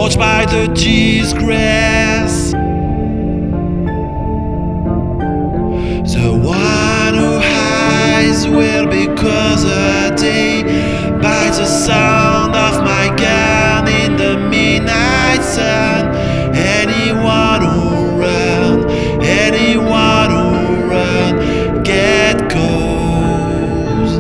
scorched by the disgrace. The one who hides will be cause a day by the sound of my gun in the midnight sun. Anyone who run, get caught.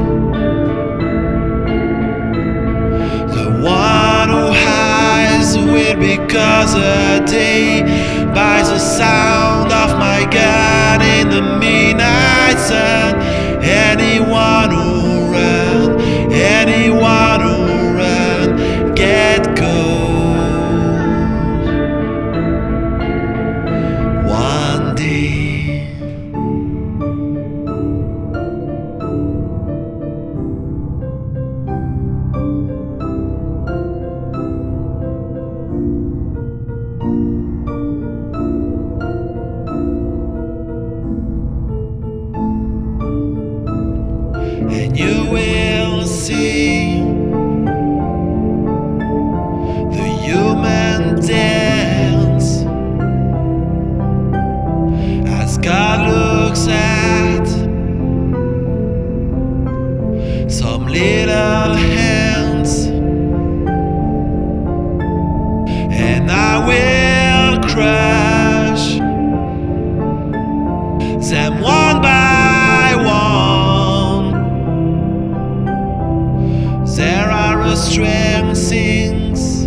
The one who hides will be cause a day by the sound of my gun in the midnight sun. Anyone who run, get caught. One day. And you will see the human dance as God looks at some little hands, and I will crush them one by one. There are strange things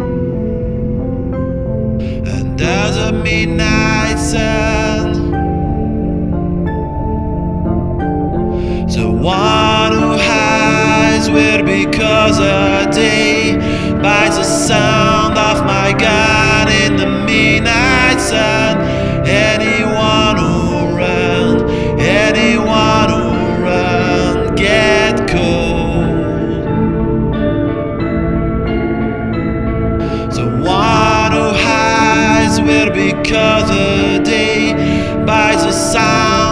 under the midnight sun. The one who hides will be cause a day by the sound of my gun in the midnight sun. Anyone who run, get caught. The one who hides will be caught a day by the sound